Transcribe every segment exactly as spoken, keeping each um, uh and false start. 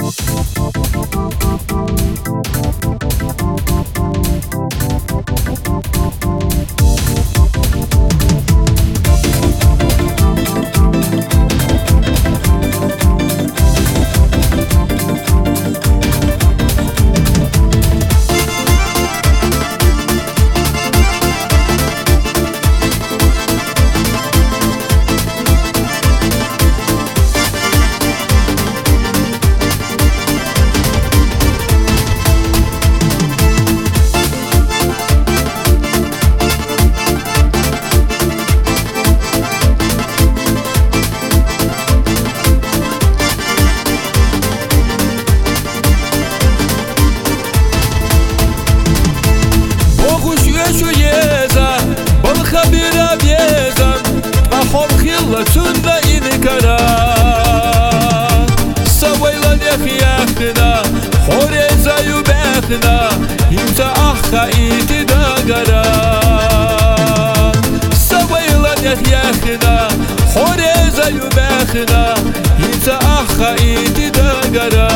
Tunda inkara Sawaylan yakhyakna Horeza yubakna Imta akha itida gara Sawaylan yakhyakna Horeza yubakna Imta akha itida gara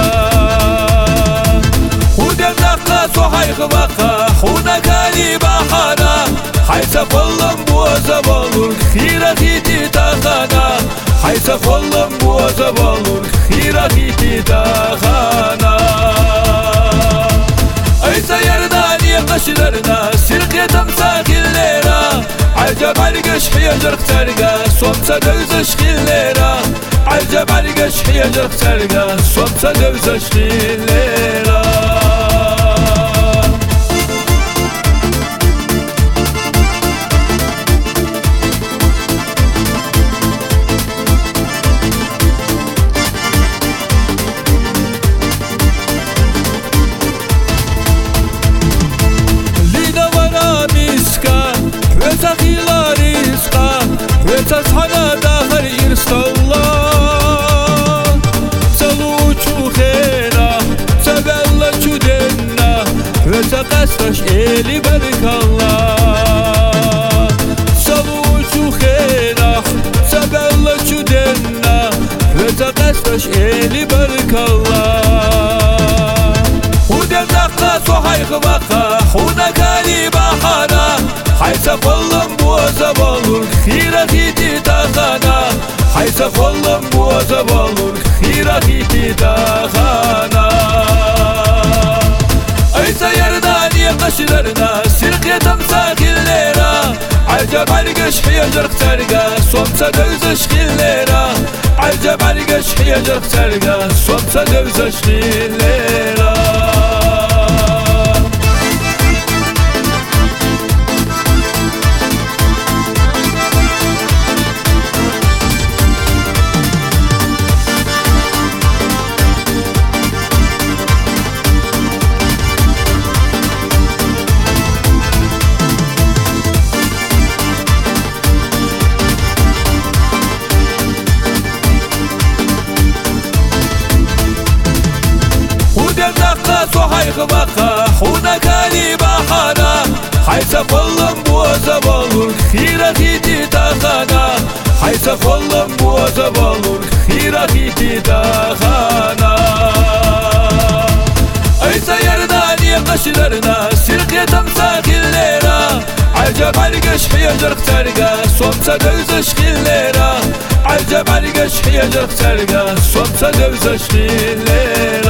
Hudem nakla sohay khwaqa Huna kari bahana Haysa kollam boğaza balur Khirat iti takhana Haysa kollam boğaza balur Khirat iti takhana Aysa yerdani qaşlarına Sirqetam sakillera Acab algash hiyajrq targa Somsa dövzash khillera Acab algash hiyajrq targa Somsa dövzash khillera Tasana dahar irstalla Salu çukhena Sabella çudenna Ve taqastaş eli barkalla Salu çukhena Sabella çudenna Ve taqastaş eli barkalla Hudem naqla sohay khwaqa Huna kari bahana Haysa kollam boğaza balur Khirat iti takhana Haysa kollam boğaza balur Khirat iti takhana Aysa yerdani qaşlarına Sirqetam sakillera Acab algash hiyajrq targa Somsa dövzash khillera Acab algash hiyajrq targa Somsa dövzash khillera Sohay khwaqa Huna kari bahana Haysa kollam boğaza balur Khirat iti takhana Haysa kollam boğaza balur Khirat iti takhana Aysa yerdani qaşlarına Sirqetam sakillera Acab algash hiyajrq targa Somsa dövzash khillera Acab algash hiyajrq targa Somsa dövzash khillera